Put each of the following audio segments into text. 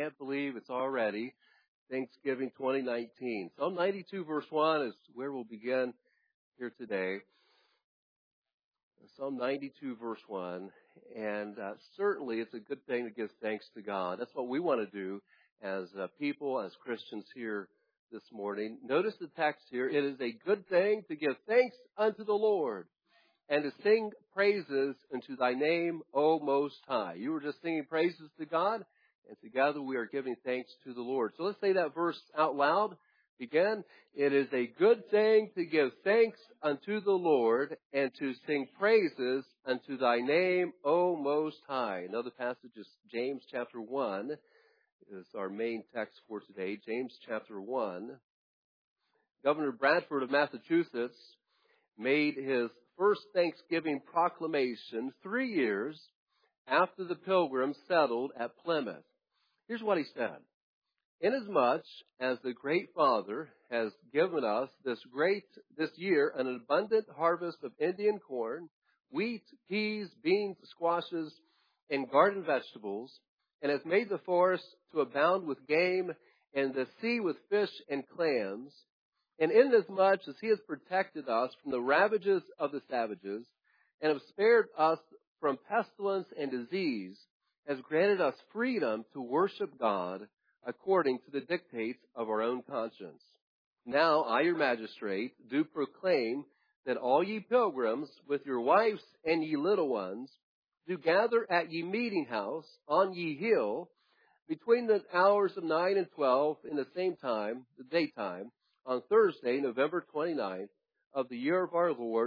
can't believe it's already Thanksgiving 2019. Psalm 92 verse 1 is where we'll begin here today. Psalm 92 verse 1. And certainly it's a good thing to give thanks to God. That's what we want to do as people, as Christians here this morning. Notice the text here. It is a good thing to give thanks unto the Lord and to sing praises unto thy name, O Most High. You were just singing praises to God, and together we are giving thanks to the Lord. So let's say that verse out loud. Begin. It is a good thing to give thanks unto the Lord and to sing praises unto thy name, O Most High. Another passage is James chapter 1 is our main text for today. James chapter 1. Governor Bradford of Massachusetts made his first Thanksgiving proclamation 3 years after the Pilgrims settled at Plymouth. Here's what he said. Inasmuch as the great Father has given us this year an abundant harvest of Indian corn, wheat, peas, beans, squashes, and garden vegetables, and has made the forest to abound with game and the sea with fish and clams, and inasmuch as he has protected us from the ravages of the savages, and have spared us from pestilence and disease, has granted us freedom to worship God according to the dictates of our own conscience. Now I, your magistrate, do proclaim that all ye pilgrims, with your wives and ye little ones, do gather at ye meeting house on ye hill, between the hours of 9 and 12 in the same time, the daytime, on Thursday, November 29th, of the year of our Lord,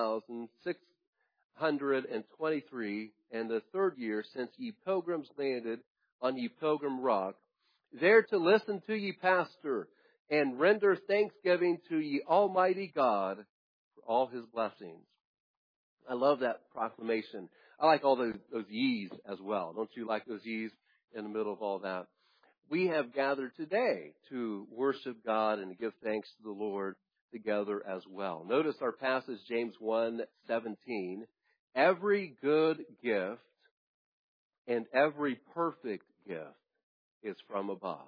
1623, and the third year since ye pilgrims landed on ye pilgrim rock, there to listen to ye pastor, and render thanksgiving to ye Almighty God for all his blessings. I love that proclamation. I like all those ye's as well. Don't you like those ye's in the middle of all that? We have gathered today to worship God and to give thanks to the Lord together as well. Notice our passage, James 1:17. Every good gift and every perfect gift is from above,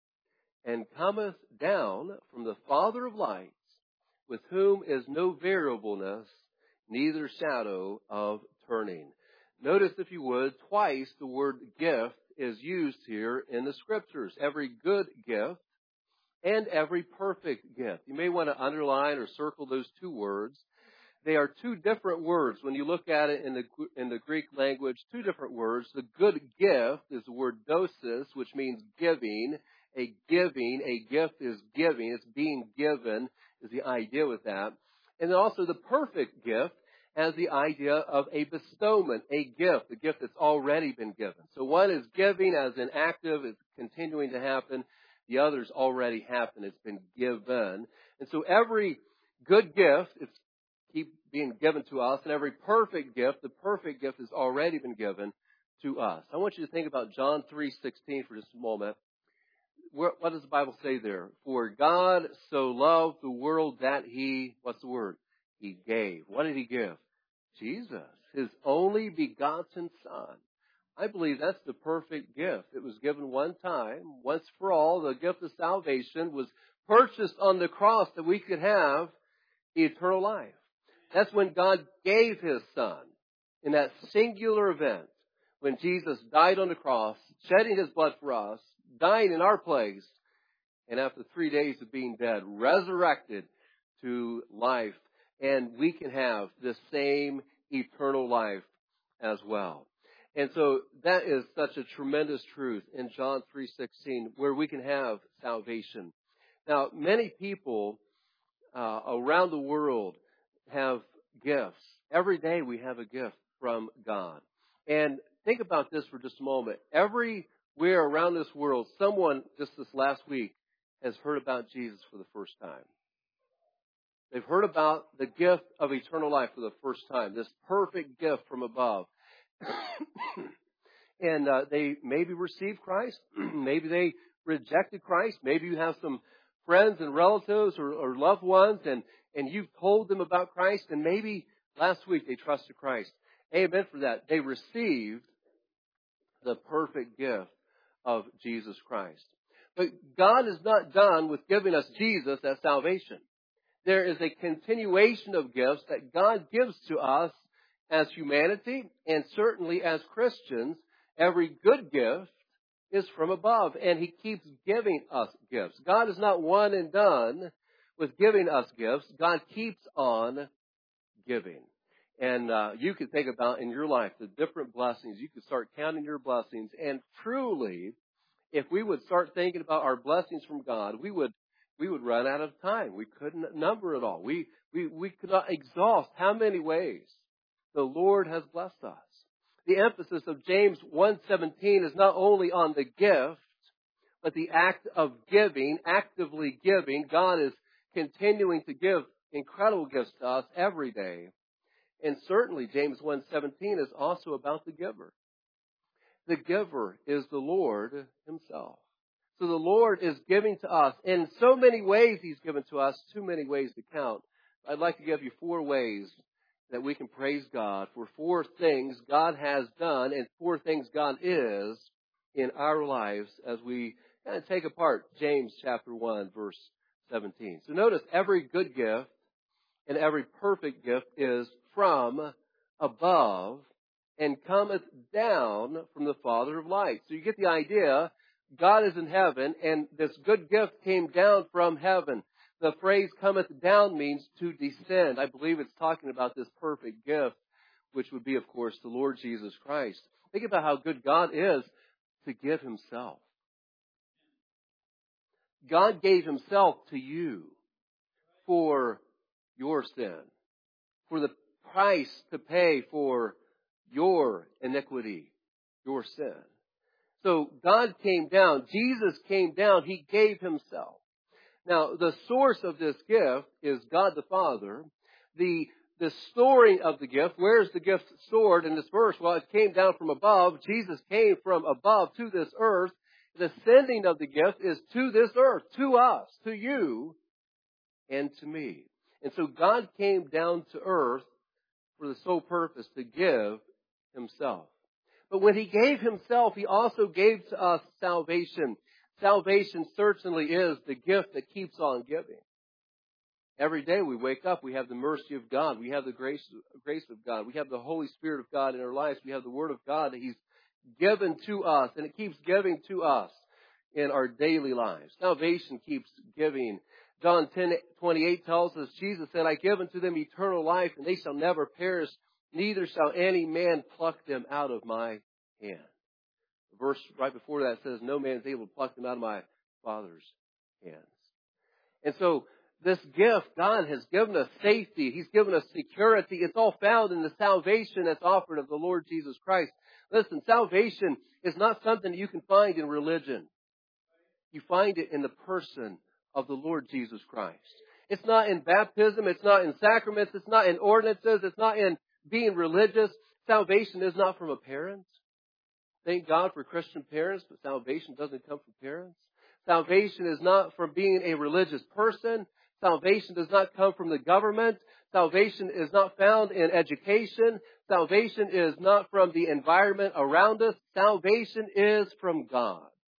and cometh down from the Father of lights, with whom is no variableness, neither shadow of turning. Notice, if you would, twice the word gift is used here in the Scriptures. Every good gift and every perfect gift. You may want to underline or circle those two words. They are two different words. When you look at it in the Greek language, two different words. The good gift is the word dosis, which means giving. A gift is giving. It's being given is the idea with that. And then also the perfect gift has the idea of a bestowment, a gift that's already been given. So one is giving as in active, it's continuing to happen. The other's already happened, it's been given. And so every good gift, it's keep being given to us, and every perfect gift, the perfect gift has already been given to us. I want you to think about John 3:16 for just a moment. What does the Bible say there? For God so loved the world that he, what's the word? He gave. What did he give? Jesus, his only begotten Son. I believe that's the perfect gift. It was given one time, once for all. The gift of salvation was purchased on the cross that we could have eternal life. That's when God gave his Son in that singular event when Jesus died on the cross, shedding his blood for us, dying in our place, and after 3 days of being dead, resurrected to life. And we can have the same eternal life as well. And so that is such a tremendous truth in John 3:16, where we can have salvation. Now, many people around the world have gifts. Every day we have a gift from God. And think about this for just a moment. Everywhere around this world, someone just this last week has heard about Jesus for the first time. They've heard about the gift of eternal life for the first time, this perfect gift from above. And they maybe received Christ. Maybe they rejected Christ. Maybe you have some friends and relatives or loved ones, and you've told them about Christ, and maybe last week they trusted Christ. Amen for that. They received the perfect gift of Jesus Christ. But God is not done with giving us Jesus as salvation. There is a continuation of gifts that God gives to us as humanity and certainly as Christians. Every good gift is from above, and He keeps giving us gifts. God is not one and done with giving us gifts. God keeps on giving. And you can think about in your life the different blessings. You can start counting your blessings, and truly, if we would start thinking about our blessings from God, we would run out of time. We couldn't number it all. We could not exhaust how many ways the Lord has blessed us. The emphasis of James 1:17 is not only on the gift, but the act of giving, actively giving. God is continuing to give incredible gifts to us every day. And certainly James 1:17 is also about the giver. The giver is the Lord Himself. So the Lord is giving to us. In so many ways He's given to us, too many ways to count. I'd like to give you 4 ways that we can praise God for 4 things God has done and 4 things God is in our lives as we kind of take apart James chapter 1, verse 17. So notice every good gift and every perfect gift is from above and cometh down from the Father of lights. So you get the idea. God is in heaven, and this good gift came down from heaven. The phrase cometh down means to descend. I believe it's talking about this perfect gift, which would be, of course, the Lord Jesus Christ. Think about how good God is to give Himself. God gave Himself to you for your sin, for the price to pay for your iniquity, your sin. So God came down. Jesus came down. He gave Himself. Now, the source of this gift is God the Father. The storing of the gift, where is the gift stored in this verse? Well, it came down from above. Jesus came from above to this earth. The sending of the gift is to this earth, to us, to you, and to me. And so God came down to earth for the sole purpose to give Himself. But when He gave Himself, He also gave to us salvation. Salvation certainly is the gift that keeps on giving. Every day we wake up, we have the mercy of God. We have the grace of God. We have the Holy Spirit of God in our lives. We have the Word of God that He's given to us, and it keeps giving to us in our daily lives. Salvation keeps giving. John 10:28 tells us, Jesus said, I give unto them eternal life, and they shall never perish, neither shall any man pluck them out of my hand. The verse right before that says, no man is able to pluck them out of my Father's hands. And so this gift, God has given us safety. He's given us security. It's all found in the salvation that's offered of the Lord Jesus Christ. Listen, salvation is not something you can find in religion. You find it in the person of the Lord Jesus Christ. It's not in baptism. It's not in sacraments. It's not in ordinances. It's not in being religious. Salvation is not from a parent. Thank God for Christian parents, but salvation doesn't come from parents. Salvation is not from being a religious person. Salvation does not come from the government. Salvation is not found in education. Salvation is not from the environment around us. Salvation is from God.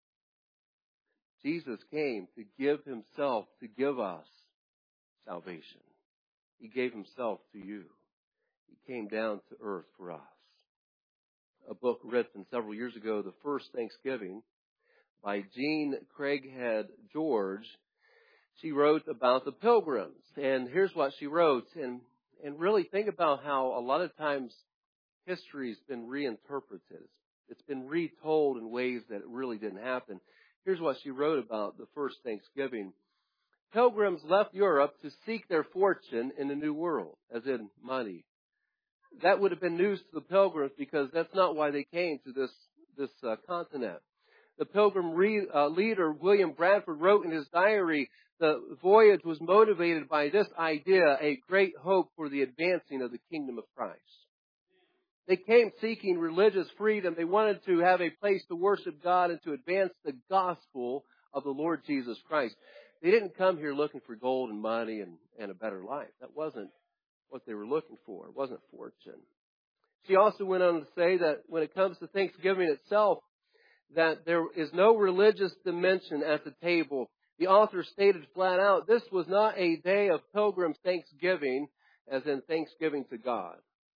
Jesus came to give Himself to give us salvation. He gave Himself to you. He came down to earth for us. A book written several years ago, The First Thanksgiving, by Jean Craighead George. She wrote about the pilgrims. And here's what she wrote. And really think about how a lot of times history's been reinterpreted. It's been retold in ways that it really didn't happen. Here's what she wrote about the first Thanksgiving. Pilgrims left Europe to seek their fortune in the New World, as in money. That would have been news to the pilgrims because that's not why they came to this continent. The pilgrim leader, William Bradford, wrote in his diary, the voyage was motivated by this idea, a great hope for the advancing of the kingdom of Christ. They came seeking religious freedom. They wanted to have a place to worship God and to advance the gospel of the Lord Jesus Christ. They didn't come here looking for gold and money and a better life. That wasn't what they were looking for. It wasn't fortune. She also went on to say that when it comes to Thanksgiving itself, that there is no religious dimension at the table. The author stated flat out, this was not a day of pilgrim thanksgiving, as in thanksgiving to God.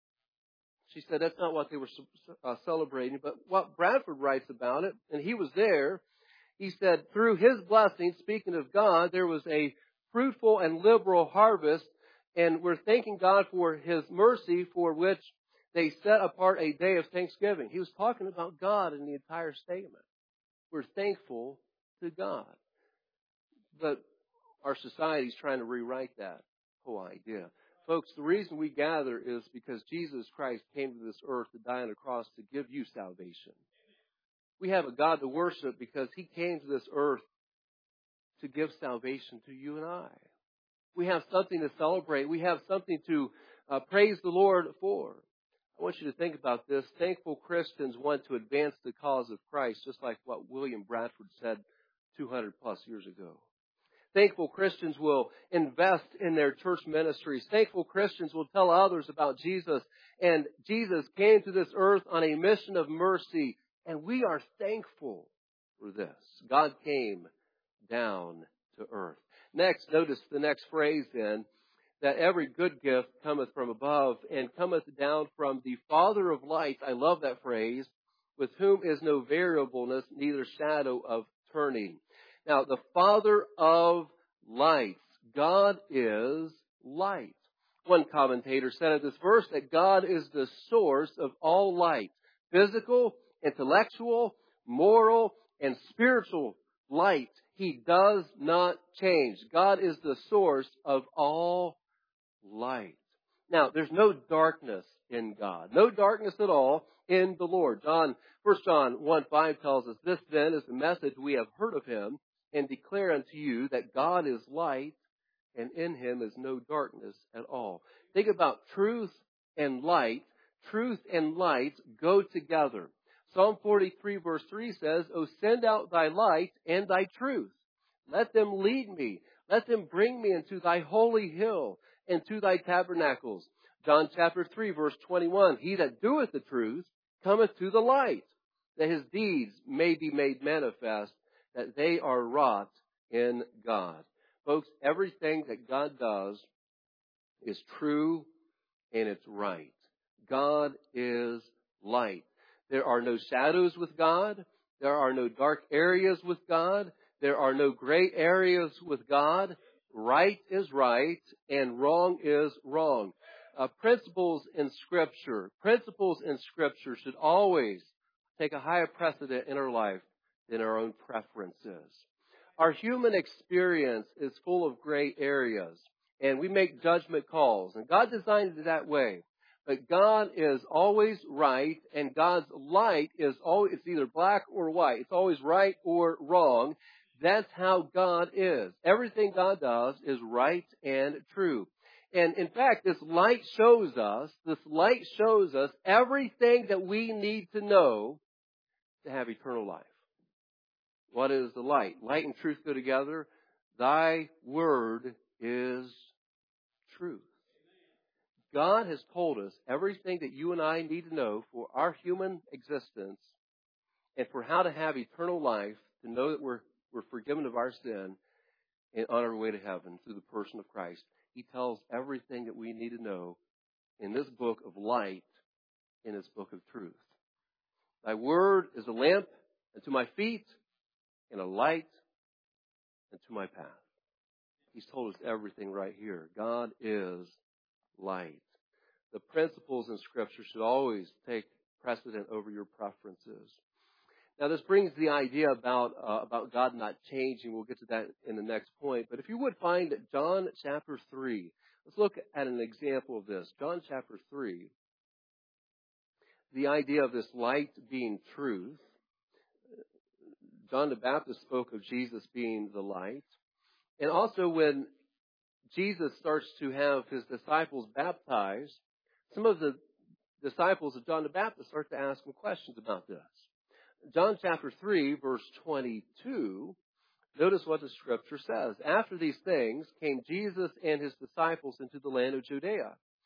She said that's not what they were celebrating, but what Bradford writes about it, and he was there, he said, through his blessing, speaking of God, there was a fruitful and liberal harvest, and we're thanking God for His mercy for which they set apart a day of thanksgiving. He was talking about God in the entire statement. We're thankful to God. But our society is trying to rewrite that whole idea. Folks, the reason we gather is because Jesus Christ came to this earth to die on a cross to give you salvation. We have a God to worship because He came to this earth to give salvation to you and I. We have something to celebrate. We have something to praise the Lord for. I want you to think about this. Thankful Christians want to advance the cause of Christ, just like what William Bradford said 200 plus years ago. Thankful Christians will invest in their church ministries. Thankful Christians will tell others about Jesus. And Jesus came to this earth on a mission of mercy. And we are thankful for this. God came down to earth. Next, notice the next phrase then, that every good gift cometh from above and cometh down from the Father of lights. I love that phrase. With whom is no variableness, neither shadow of turning. Now, the Father of lights. God is light. One commentator said of this verse that God is the source of all light. Physical, intellectual, moral, and spiritual light. He does not change. God is the source of all light. Now, there's no darkness in God. No darkness at all in the Lord. 1 John 1:5 tells us, this then is the message we have heard of Him and declare unto you that God is light and in Him is no darkness at all. Think about truth and light. Truth and light go together. Psalm 43 verse 3 says, O send out thy light and thy truth. Let them lead me. Let them bring me into thy holy hill and to thy tabernacles. John chapter 3 verse 21, He that doeth the truth cometh to the light, that his deeds may be made manifest, that they are wrought in God. Folks, everything that God does is true and it's right. God is light. There are no shadows with God. There are no dark areas with God. There are no gray areas with God. Right is right and wrong is wrong. Principles in Scripture should always take a higher precedent in our life than our own preferences. Our human experience is full of gray areas, and we make judgment calls, and God designed it that way. But God is always right, and God's light is always, it's either black or white. It's always right or wrong. That's how God is. Everything God does is right and true. And in fact, this light shows us everything that we need to know to have eternal life. What is the light? Light and truth go together. Thy word is truth. God has told us everything that you and I need to know for our human existence and for how to have eternal life, to know that we're forgiven of our sin and on our way to heaven through the person of Christ. He tells everything that we need to know in this book of light, in this book of truth. Thy word is a lamp unto my feet and a light unto my path. He's told us everything right here. God is light. The principles in Scripture should always take precedent over your preferences. Now, this brings the idea about God not changing. We'll get to that in the next point. But if you would find John chapter 3, let's look at an example of this. John chapter 3, the idea of this light being truth. John the Baptist spoke of Jesus being the light. And also when Jesus starts to have his disciples baptized, some of the disciples of John the Baptist start to ask him questions about this. John chapter 3, verse 22, notice what the Scripture says. After these things came Jesus and his disciples into the land of Judea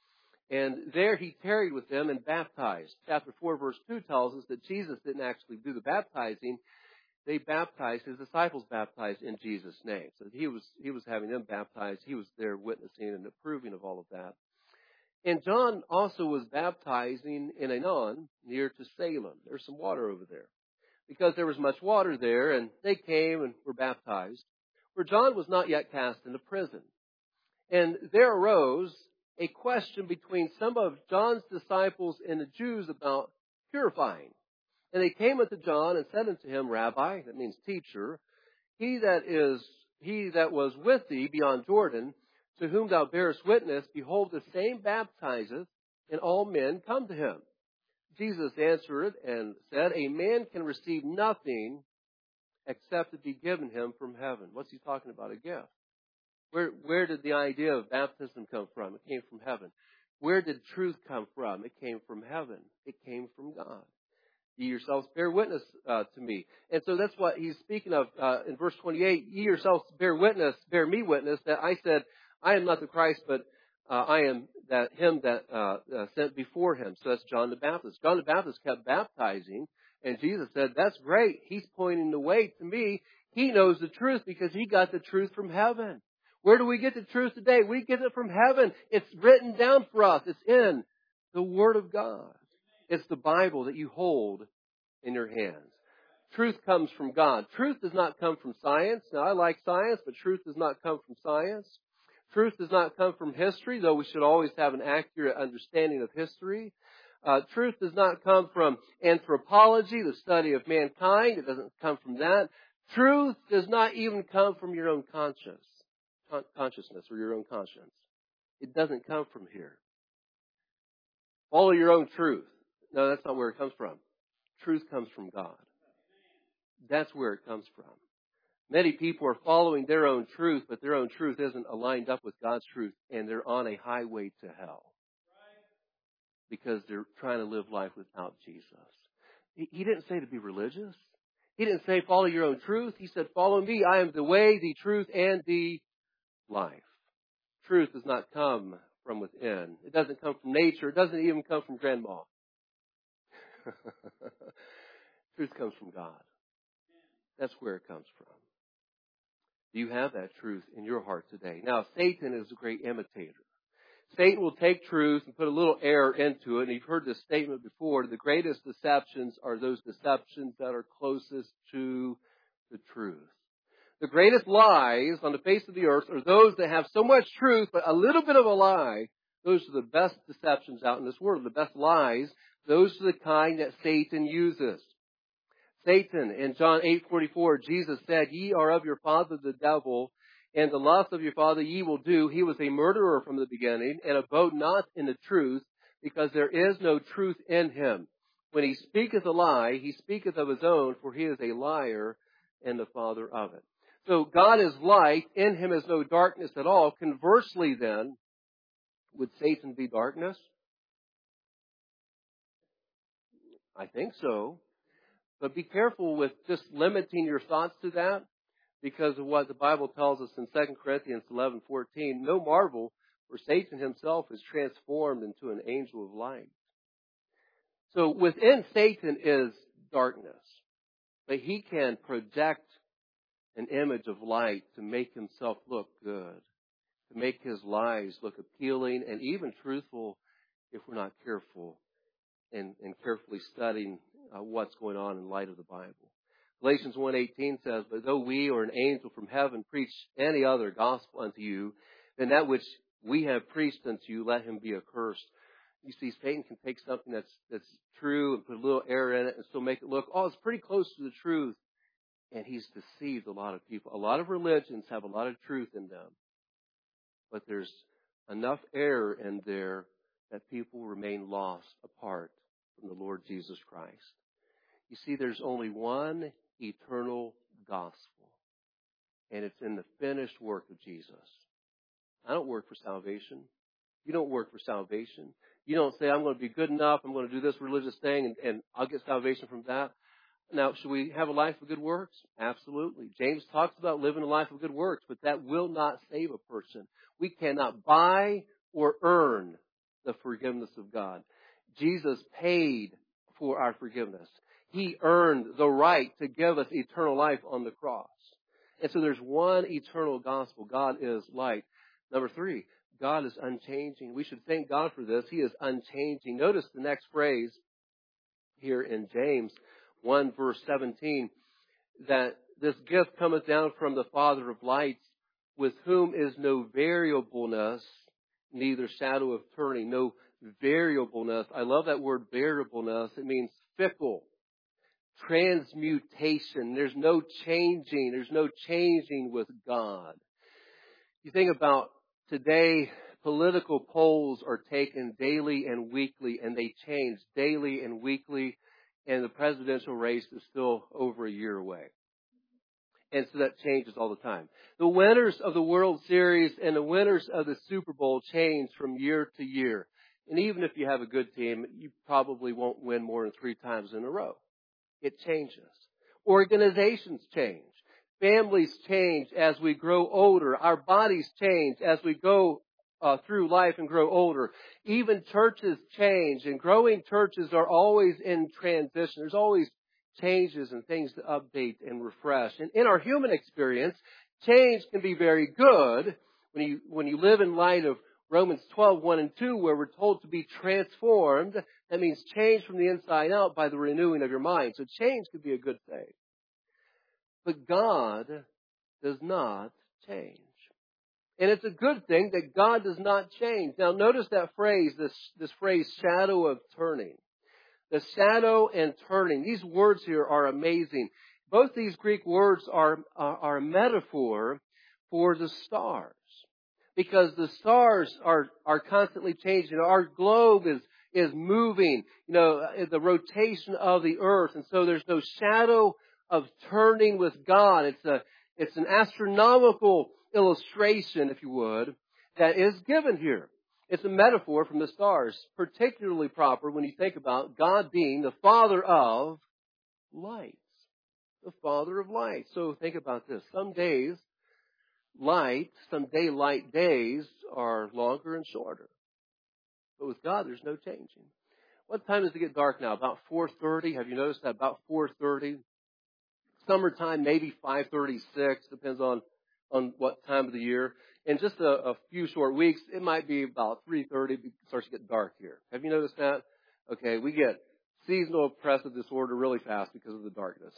And there he tarried with them and baptized. Chapter 4, verse 2 tells us that Jesus didn't actually do the baptizing. They baptized, his disciples baptized in Jesus' name. So he was having them baptized. He was there witnessing and approving of all of that. And John also was baptizing in Aenon, near to Salem. There's some water over there. Because there was much water there, and they came and were baptized, where John was not yet cast into prison. And there arose a question between some of John's disciples and the Jews about purifying. And they came unto John and said unto him, Rabbi, that means teacher, he that was with thee beyond Jordan, to whom thou bearest witness, behold, the same baptizeth, and all men come to him. Jesus answered and said, a man can receive nothing except it be given him from heaven. What's he talking about? A gift. Where did the idea of baptism come from? It came from heaven. Where did truth come from? It came from heaven. It came from God. Ye yourselves bear witness to me. And so that's what he's speaking of in verse 28. Ye yourselves bear me witness, that I said, I am not the Christ, but I am him that sent before him. So that's John the Baptist. John the Baptist kept baptizing, and Jesus said, that's great. He's pointing the way to me. He knows the truth because he got the truth from heaven. Where do we get the truth today? We get it from heaven. It's written down for us. It's in the Word of God. It's the Bible that you hold in your hands. Truth comes from God. Truth does not come from science. Now, I like science, but truth does not come from science. Truth does not come from history, though we should always have an accurate understanding of history. Truth does not come from anthropology, the study of mankind. It doesn't come from that. Truth does not even come from your own consciousness or your own conscience. It doesn't come from here. Follow your own truth. No, that's not where it comes from. Truth comes from God. That's where it comes from. Many people are following their own truth, but their own truth isn't aligned up with God's truth, and they're on a highway to hell because they're trying to live life without Jesus. He didn't say to be religious. He didn't say follow your own truth. He said follow me. I am the way, the truth, and the life. Truth does not come from within. It doesn't come from nature. It doesn't even come from grandma. Truth comes from God. That's where it comes from. Do you have that truth in your heart today? Now, Satan is a great imitator. Satan will take truth and put a little error into it. And you've heard this statement before. The greatest deceptions are those deceptions that are closest to the truth. The greatest lies on the face of the earth are those that have so much truth, but a little bit of a lie. Those are the best deceptions out in this world. The best lies. Those are the kind that Satan uses. Satan, in John 8:44, Jesus said, ye are of your father the devil, and the lust of your father ye will do. He was a murderer from the beginning, and abode not in the truth, because there is no truth in him. When he speaketh a lie, he speaketh of his own, for he is a liar and the father of it. So God is light, in him is no darkness at all. Conversely then, would Satan be darkness? I think so. But be careful with just limiting your thoughts to that, because of what the Bible tells us in 2 Corinthians 11:14. No marvel, for Satan himself is transformed into an angel of light. So within Satan is darkness, but he can project an image of light to make himself look good, to make his lies look appealing and even truthful if we're not careful and carefully studying what's going on in light of the Bible. Galatians 1:18 says, but though we or an angel from heaven preach any other gospel unto you than that which we have preached unto you, let him be accursed. You see, Satan can take something that's true and put a little error in it and still make it look, it's pretty close to the truth. And he's deceived a lot of people. A lot of religions have a lot of truth in them. But there's enough error in there that people remain lost apart from the Lord Jesus Christ. You see, there's only one eternal gospel, and it's in the finished work of Jesus. I don't work for salvation. You don't work for salvation. You don't say, I'm going to be good enough, I'm going to do this religious thing, and I'll get salvation from that. Now, should we have a life of good works? Absolutely. James talks about living a life of good works, but that will not save a person. We cannot buy or earn the forgiveness of God. Jesus paid for our forgiveness. He earned the right to give us eternal life on the cross. And so there's one eternal gospel. God is light. Number 3, God is unchanging. We should thank God for this. He is unchanging. Notice the next phrase here in James 1 verse 17, that this gift cometh down from the Father of lights, with whom is no variableness, neither shadow of turning. No variableness. I love that word variableness. It means fickle, transmutation. There's no changing. There's no changing with God. You think about today, political polls are taken daily and weekly, and they change daily and weekly, and the presidential race is still over a year away. And so that changes all the time. The winners of the World Series and the winners of the Super Bowl change from year to year. And even if you have a good team, you probably won't win more than 3 times in a row. It changes. Organizations change. Families change as we grow older. Our bodies change as we go through life and grow older. Even churches change, and growing churches are always in transition. There's always changes and things to update and refresh. And in our human experience, change can be very good when you live in light of Romans 12, 1 and 2, where we're told to be transformed. That means change from the inside out by the renewing of your mind. So change could be a good thing. But God does not change. And it's a good thing that God does not change. Now notice that phrase, this phrase, shadow of turning. The shadow and turning. These words here are amazing. Both these Greek words are a metaphor for the stars. Because the stars are constantly changing. Our globe is moving, the rotation of the earth. And so there's no shadow of turning with God. It's an astronomical illustration, if you would, that is given here. It's a metaphor from the stars, particularly proper when you think about God being the Father of lights. The Father of lights. So think about this. Some daylight days are longer and shorter. But with God, there's no changing. What time does it get dark now? About 4:30. Have you noticed that? About 4:30. Summertime, maybe 5:36. Depends on what time of the year. In just a few short weeks, it might be about 3:30. It starts to get dark here. Have you noticed that? Okay, we get seasonal oppressive disorder really fast because of the darkness.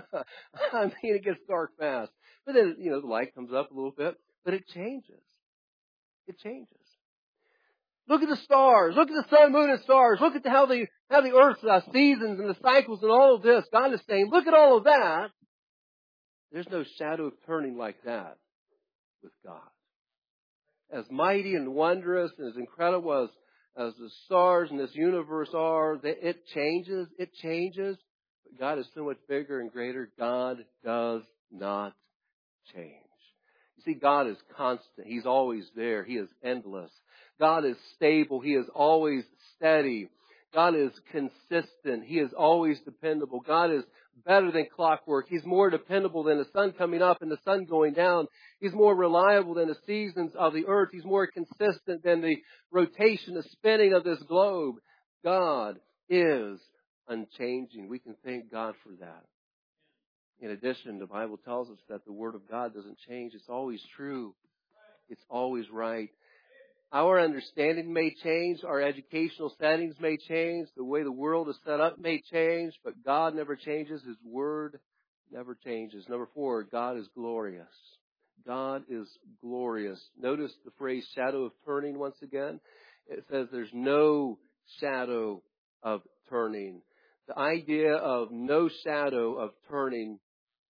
I mean, it gets dark fast. But then, the light comes up a little bit. But it changes. It changes. Look at the stars. Look at the sun, moon, and stars. Look at how the earth's seasons and the cycles and all of this. God is saying, look at all of that. There's no shadow of turning like that with God. As mighty and wondrous and as incredible as the stars in this universe are, it changes. It changes. But God is so much bigger and greater. God does not change. You see, God is constant. He's always there. He is endless. God is stable. He is always steady. God is consistent. He is always dependable. God is better than clockwork. He's more dependable than the sun coming up and the sun going down. He's more reliable than the seasons of the earth. He's more consistent than the rotation, the spinning of this globe. God is unchanging. We can thank God for that. In addition, the Bible tells us that the Word of God doesn't change. It's always true. It's always right. Our understanding may change. Our educational settings may change. The way the world is set up may change. But God never changes. His Word never changes. Number 4, God is glorious. God is glorious. Notice the phrase shadow of turning once again. It says there's no shadow of turning. The idea of no shadow of turning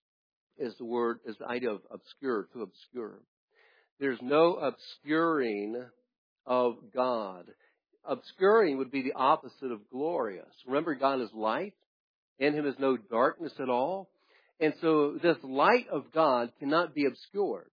is the idea of obscure, to obscure. There's no obscuring of God. Obscuring would be the opposite of glorious. Remember, God is light. In Him is no darkness at all. And so this light of God cannot be obscured.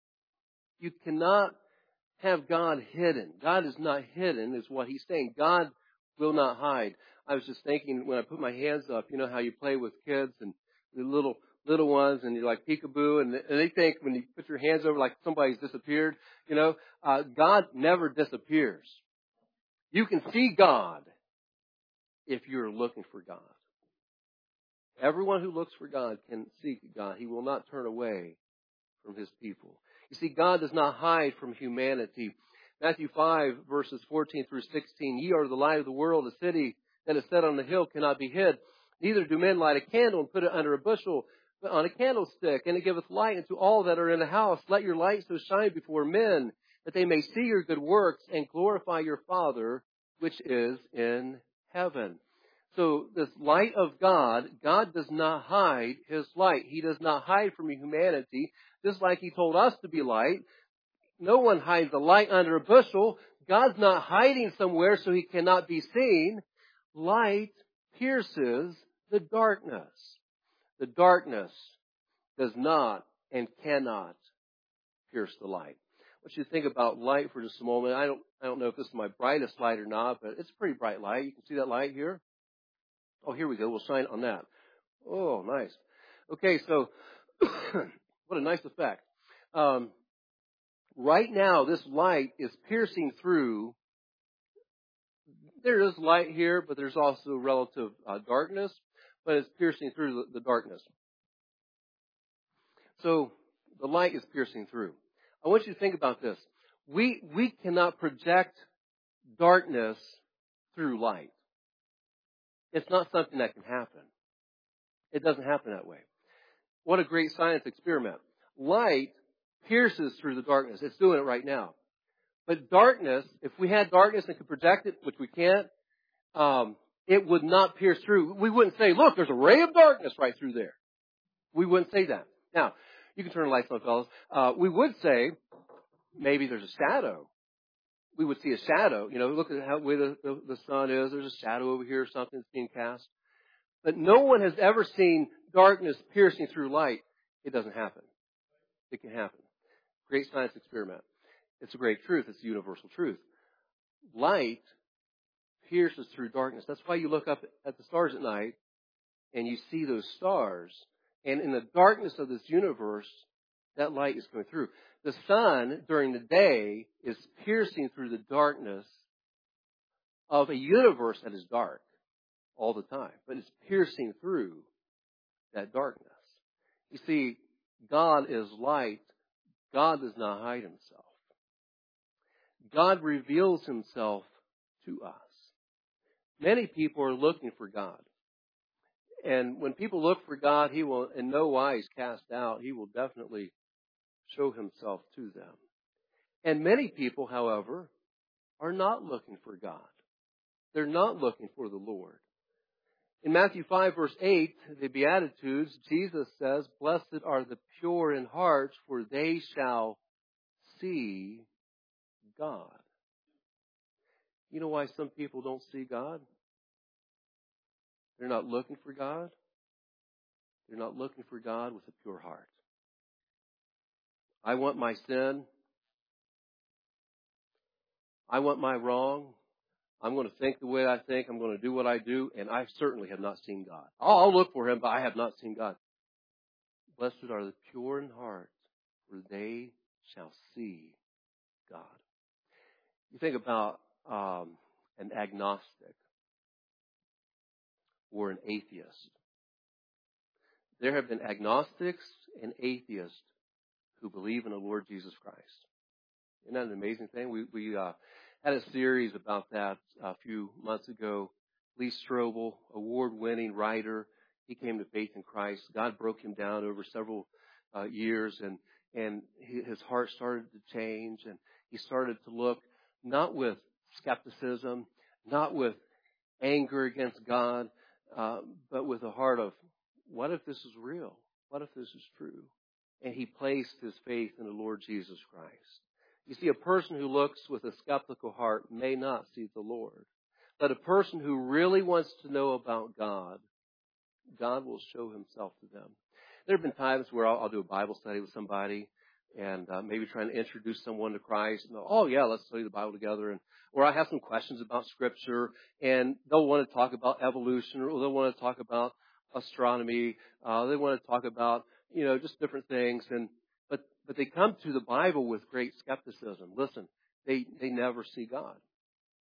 You cannot have God hidden. God is not hidden, is what He's saying. God will not hide. I was just thinking when I put my hands up, you know how you play with kids and the little ones, and you're like peekaboo, and they think when you put your hands over like somebody's disappeared, God never disappears. You can see God if you're looking for God. Everyone who looks for God can see God. He will not turn away from his people. You see, God does not hide from humanity. Matthew 5, verses 14 through 16, ye are the light of the world. A city that is set on the hill cannot be hid. Neither do men light a candle and put it under a bushel, but on a candlestick, and it giveth light unto all that are in the house. Let your light so shine before men, that they may see your good works and glorify your Father, which is in heaven. So this light of God, God does not hide his light. He does not hide from humanity, just like he told us to be light. No one hides a light under a bushel. God's not hiding somewhere so he cannot be seen. Light pierces the darkness. The darkness does not and cannot pierce the light. I want you to think about light for just a moment. I don't know if this is my brightest light or not, but it's a pretty bright light. You can see that light here? Oh, here we go. We'll shine on that. Oh, nice. Okay, so what a nice effect. Right now, this light is piercing through. There is light here, but there's also relative darkness, but it's piercing through the darkness. So the light is piercing through. I want you to think about this. We cannot project darkness through light. It's not something that can happen. It doesn't happen that way. What a great science experiment. Light pierces through the darkness. It's doing it right now. But darkness, if we had darkness and could project it, which we can't, it would not pierce through. We wouldn't say, look, there's a ray of darkness right through there. We wouldn't say that. Now, you can turn the lights on, fellas. We would say, maybe there's a shadow. We would see a shadow. You know, look at how where the sun is. There's a shadow over here or something that's being cast. But no one has ever seen darkness piercing through light. It doesn't happen. It can happen. Great science experiment. It's a great truth. It's a universal truth. Light pierces through darkness. That's why you look up at the stars at night and you see those stars. And in the darkness of this universe, that light is going through. The sun, during the day, is piercing through the darkness of a universe that is dark all the time. But it's piercing through that darkness. You see, God is light. God does not hide himself. God reveals himself to us. Many people are looking for God. And when people look for God, he will in no wise cast out. He will definitely show himself to them. And many people, however, are not looking for God. They're not looking for the Lord. In Matthew 5, verse 8, the Beatitudes, Jesus says, blessed are the pure in heart, for they shall see God. You know why some people don't see God? They're not looking for God. They're not looking for God with a pure heart. I want my sin. I want my wrong. I'm going to think the way I think. I'm going to do what I do. And I certainly have not seen God. I'll look for him, but I have not seen God. Blessed are the pure in heart, for they shall see God. You think about an agnostic or an atheist. There have been agnostics and atheists who believe in the Lord Jesus Christ. Isn't that an amazing thing? We had a series about that a few months ago. Lee Strobel, award-winning writer, he came to faith in Christ. God broke him down over several years, and his heart started to change, and he started to look not with skepticism, not with anger against God, but with a heart of, what if this is real? What if this is true? And he placed his faith in the Lord Jesus Christ. You see, a person who looks with a skeptical heart may not see the Lord. But a person who really wants to know about God, God will show himself to them. There have been times where I'll do a Bible study with somebody and maybe trying to introduce someone to Christ. And oh, yeah, let's study the Bible together. Or I have some questions about Scripture, and they'll want to talk about evolution, or they'll want to talk about astronomy. They want to talk about, just different things. But they come to the Bible with great skepticism. Listen, they never see God.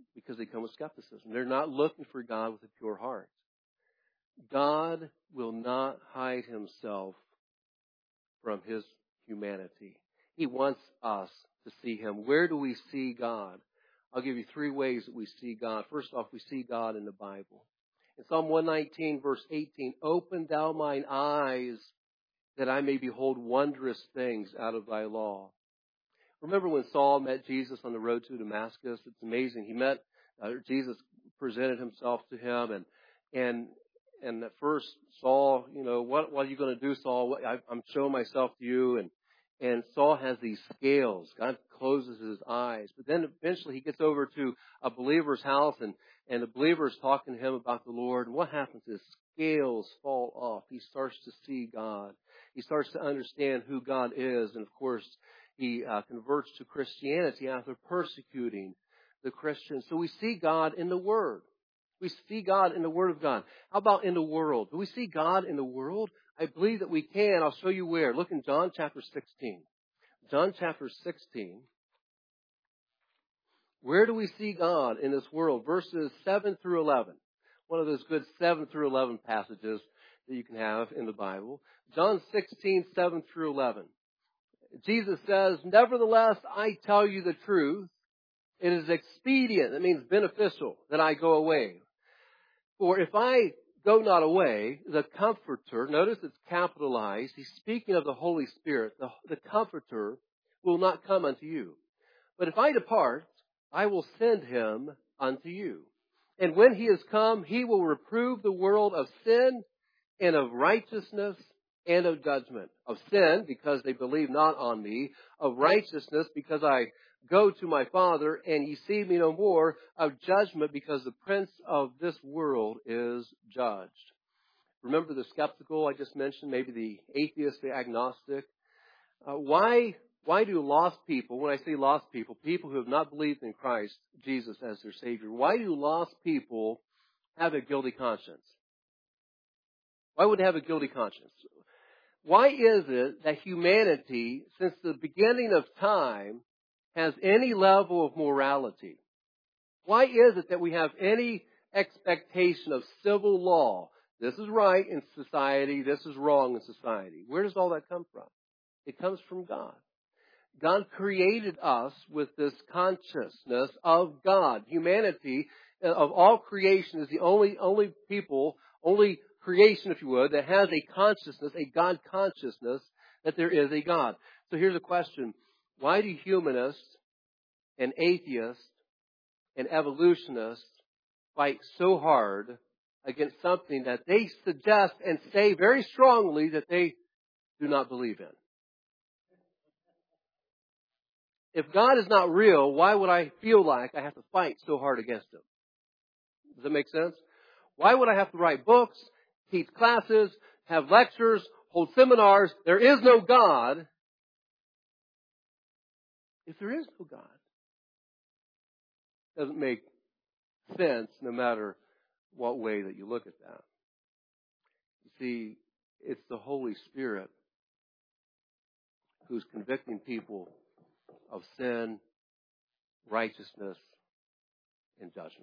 because they come with skepticism. They're not looking for God with a pure heart. God will not hide himself from his humanity. He wants us to see him. Where do we see God? I'll give you 3 ways that we see God. First off, we see God in the Bible. In Psalm 119, verse 18, "Open thou mine eyes, that I may behold wondrous things out of thy law." Remember when Saul met Jesus on the road to Damascus? It's amazing. He met, Jesus presented himself to him, and at first Saul, what are you going to do, Saul? I'm showing myself to you. And Saul has these scales. God closes his eyes. But then eventually he gets over to a believer's house, and the believer is talking to him about the Lord. And what happens is scales fall off. He starts to see God. He starts to understand who God is. And of course, he converts to Christianity after persecuting the Christians. So we see God in the Word. We see God in the Word of God. How about in the world? Do we see God in the world? I believe that we can. I'll show you where. Look in John chapter 16. John chapter 16. Where do we see God in this world? Verses 7 through 11. One of those good 7 through 11 passages that you can have in the Bible. John 16, 7 through 11. Jesus says, "Nevertheless, I tell you the truth. It is expedient," that means beneficial, "that I go away. For if I go not away, the Comforter," notice it's capitalized, he's speaking of the Holy Spirit, the Comforter will not come unto you. But if I depart, I will send him unto you. And when he is come, he will reprove the world of sin and of righteousness and of judgment. Of sin, because they believe not on me. Of righteousness, because I go to my Father, and ye see me no more. Of judgment, because the prince of this world is judged. Remember the skeptical I just mentioned, maybe the atheist, the agnostic. Why do lost people, when I say lost people, people who have not believed in Christ Jesus as their Savior, why do lost people have a guilty conscience? Why would they have a guilty conscience? Why is it that humanity, since the beginning of time, has any level of morality? Why is it that we have any expectation of civil law? This is right in society, this is wrong in society. Where does all that come from? It comes from God. God created us with this consciousness of God. Humanity, of all creation, is the only people, only creation, if you would, that has a consciousness, a God consciousness, that there is a God. So here's a question. Why do humanists and atheists and evolutionists fight so hard against something that they suggest and say very strongly that they do not believe in? If God is not real, why would I feel like I have to fight so hard against him? Does that make sense? Why would I have to write books, teach classes, have lectures, hold seminars? There is no God. If there is no God, it doesn't make sense no matter what way that you look at that. You see, it's the Holy Spirit who's convicting people of sin, righteousness, and judgment.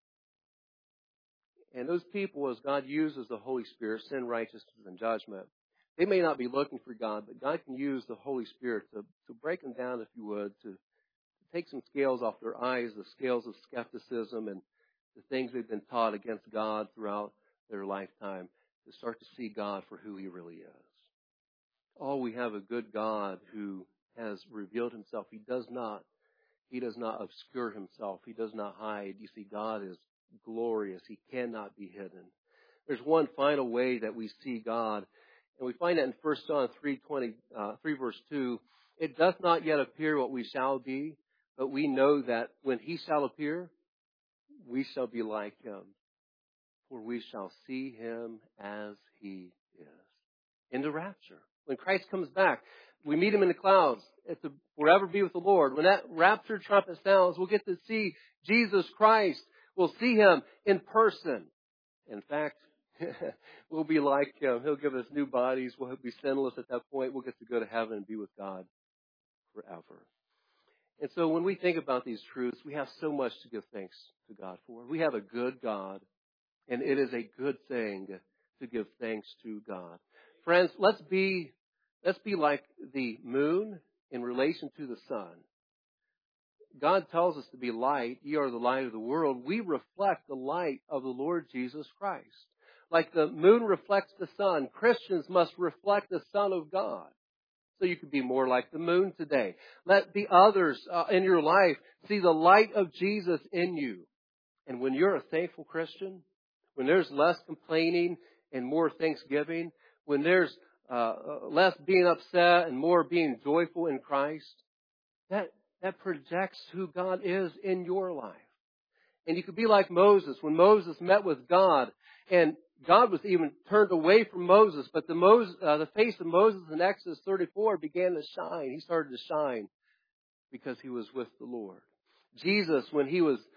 And those people, as God uses the Holy Spirit, sin, righteousness, and judgment, they may not be looking for God, but God can use the Holy Spirit to break them down, if you would, to take some scales off their eyes, the scales of skepticism and the things they've been taught against God throughout their lifetime, to start to see God for who He really is. Oh, we have a good God who has revealed Himself. He does not obscure Himself. He does not hide. You see, God is glorious. He cannot be hidden. There's one final way that we see God, and we find that in 1 John 3 verse 2. It doth not yet appear what we shall be, but we know that when He shall appear, we shall be like Him, for we shall see Him as He is. In the rapture, when Christ comes back, we meet Him in the clouds. It's to forever be with the Lord. When that rapture trumpet sounds, we'll get to see Jesus Christ. We'll see Him in person. In fact, we'll be like Him. He'll give us new bodies. We'll be sinless at that point. We'll get to go to heaven and be with God forever. And so when we think about these truths, we have so much to give thanks to God for. We have a good God, and it is a good thing to give thanks to God. Friends, let's be like the moon in relation to the sun. God tells us to be light. Ye are the light of the world. We reflect the light of the Lord Jesus Christ. Like the moon reflects the sun, Christians must reflect the Son of God. So you could be more like the moon today. Let the others in your life see the light of Jesus in you. And when you're a thankful Christian, when there's less complaining and more thanksgiving, when there's less being upset and more being joyful in Christ, that projects who God is in your life. And you could be like Moses. When Moses met with God, and God was even turned away from Moses, but the face of Moses in Exodus 34 began to shine. He started to shine because he was with the Lord. Jesus, when he was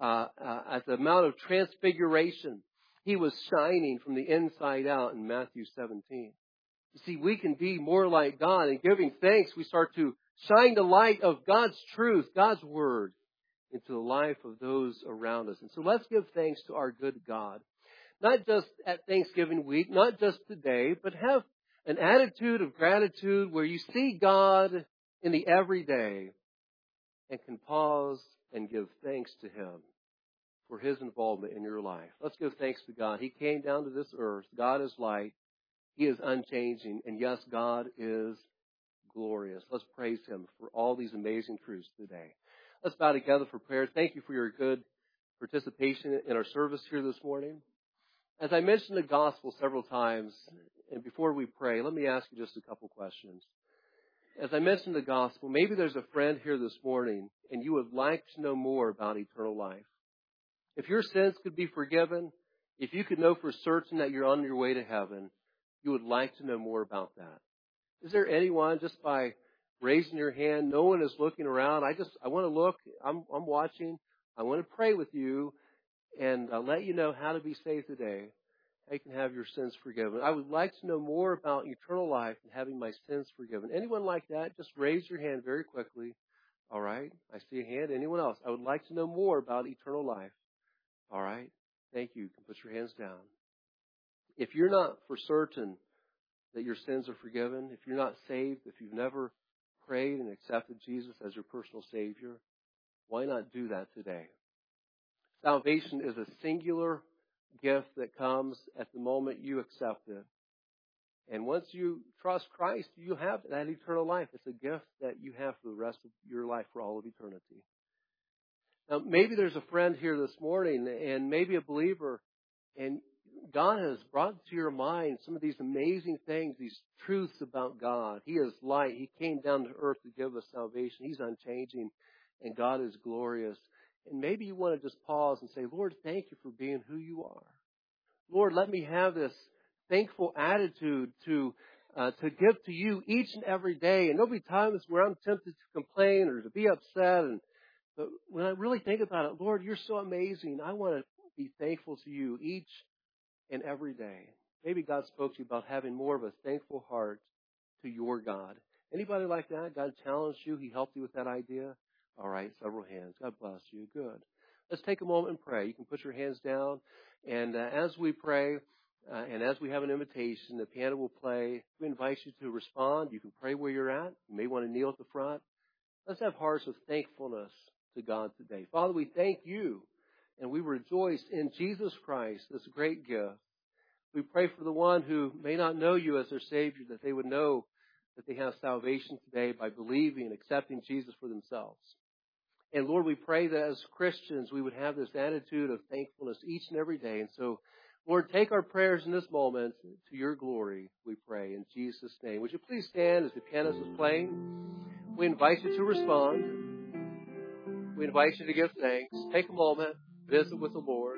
at the Mount of Transfiguration, he was shining from the inside out in Matthew 17. You see, we can be more like God. In giving thanks, we start to shine the light of God's truth, God's Word, into the life of those around us. And so let's give thanks to our good God. Not just at Thanksgiving week, not just today, but have an attitude of gratitude where you see God in the everyday and can pause and give thanks to Him for His involvement in your life. Let's give thanks to God. He came down to this earth. God is light. He is unchanging. And yes, God is glorious. Let's praise Him for all these amazing truths today. Let's bow together for prayer. Thank you for your good participation in our service here this morning. As I mentioned the gospel several times, and before we pray, let me ask you just a couple questions. As I mentioned the gospel, maybe there's a friend here this morning, and you would like to know more about eternal life. If your sins could be forgiven, if you could know for certain that you're on your way to heaven, you would like to know more about that. Is there anyone, just by raising your hand, no one is looking around, I want to look, I'm watching, I want to pray with you, and let you know how to be saved today. How you can have your sins forgiven. I would like to know more about eternal life and having my sins forgiven. Anyone like that? Just raise your hand very quickly. All right. I see a hand. Anyone else? I would like to know more about eternal life. All right. Thank you. You can put your hands down. If you're not for certain that your sins are forgiven, if you're not saved, if you've never prayed and accepted Jesus as your personal Savior, why not do that today? Salvation is a singular gift that comes at the moment you accept it. And once you trust Christ, you have that eternal life. It's a gift that you have for the rest of your life, for all of eternity. Now, maybe there's a friend here this morning, and maybe a believer, and God has brought to your mind some of these amazing things, these truths about God. He is light. He came down to earth to give us salvation. He's unchanging, and God is glorious. And maybe you want to just pause and say, Lord, thank you for being who you are. Lord, let me have this thankful attitude to give to you each and every day. And there'll be times where I'm tempted to complain or to be upset. But when I really think about it, Lord, you're so amazing. I want to be thankful to you each and every day. Maybe God spoke to you about having more of a thankful heart to your God. Anybody like that? God challenged you. He helped you with that idea. All right, several hands. God bless you. Good. Let's take a moment and pray. You can put your hands down. And as we pray and as we have an invitation, the piano will play. We invite you to respond. You can pray where you're at. You may want to kneel at the front. Let's have hearts of thankfulness to God today. Father, we thank you and we rejoice in Jesus Christ, this great gift. We pray for the one who may not know you as their Savior, that they would know that they have salvation today by believing and accepting Jesus for themselves. And Lord, we pray that as Christians, we would have this attitude of thankfulness each and every day. And so, Lord, take our prayers in this moment to your glory, we pray, in Jesus' name. Would you please stand as the pianist is playing? We invite you to respond. We invite you to give thanks. Take a moment, visit with the Lord.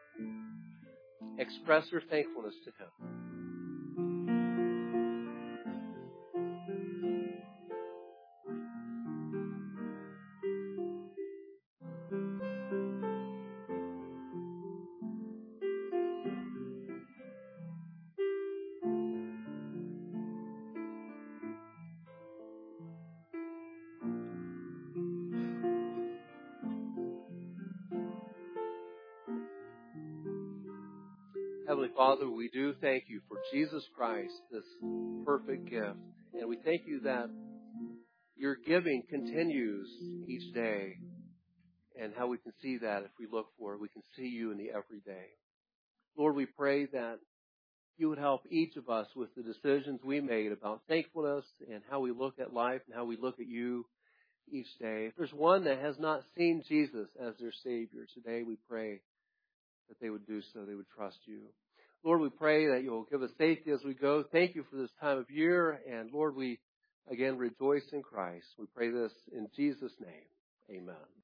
Express your thankfulness to Him. Heavenly Father, we do thank you for Jesus Christ, this perfect gift. And we thank you that your giving continues each day, and how we can see that if we look for it. We can see you in the everyday. Lord, we pray that you would help each of us with the decisions we made about thankfulness and how we look at life and how we look at you each day. If there's one that has not seen Jesus as their Savior today, we pray that they would do so, they would trust you. Lord, we pray that you will give us safety as we go. Thank you for this time of year. And Lord, we again rejoice in Christ. We pray this in Jesus' name. Amen.